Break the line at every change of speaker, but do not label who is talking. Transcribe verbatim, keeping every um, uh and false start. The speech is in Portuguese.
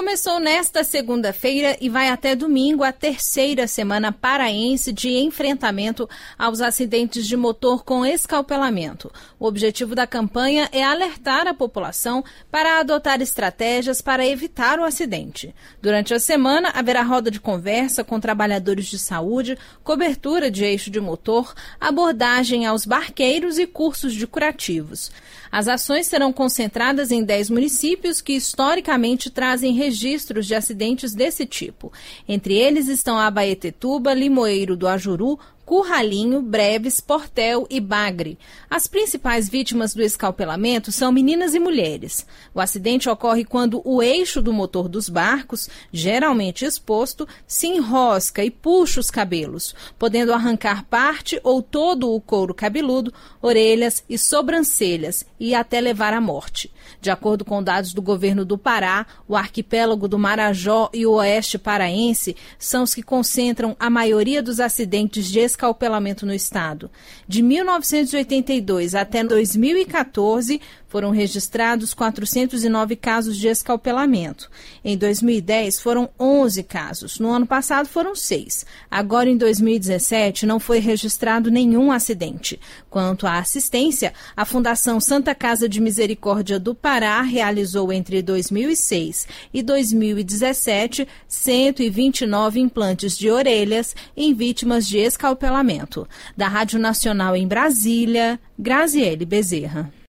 Começou nesta segunda-feira e vai até domingo a terceira semana paraense de enfrentamento aos acidentes de motor com escalpelamento. O objetivo da campanha é alertar a população para adotar estratégias para evitar o acidente. Durante a semana, haverá roda de conversa com trabalhadores de saúde, cobertura de eixo de motor, abordagem aos barqueiros e cursos de curativos. As ações serão concentradas em dez municípios que historicamente trazem registros de acidentes desse tipo. Entre eles estão Abaetetuba, Limoeiro do Ajuru, Curralinho, Breves, Portel e Bagre. As principais vítimas do escalpelamento são meninas e mulheres. O acidente ocorre quando o eixo do motor dos barcos, geralmente exposto, se enrosca e puxa os cabelos, podendo arrancar parte ou todo o couro cabeludo, orelhas e sobrancelhas e até levar à morte. De acordo com dados do governo do Pará, o arquipélago do Marajó e o oeste paraense são os que concentram a maioria dos acidentes de escalpelamento escalpelamento no estado. De mil novecentos e oitenta e dois até dois mil e quatorze, foram registrados quatrocentos e nove casos de escalpelamento. Em dois mil e dez, foram onze casos. No ano passado, foram seis. Agora, em dois mil e dezessete, não foi registrado nenhum acidente. Quanto à assistência, a Fundação Santa Casa de Misericórdia do Pará realizou entre dois mil e seis e dois mil e dezessete cento e vinte e nove implantes de orelhas em vítimas de escalpelamento. Da Rádio Nacional em Brasília, Graziele Bezerra.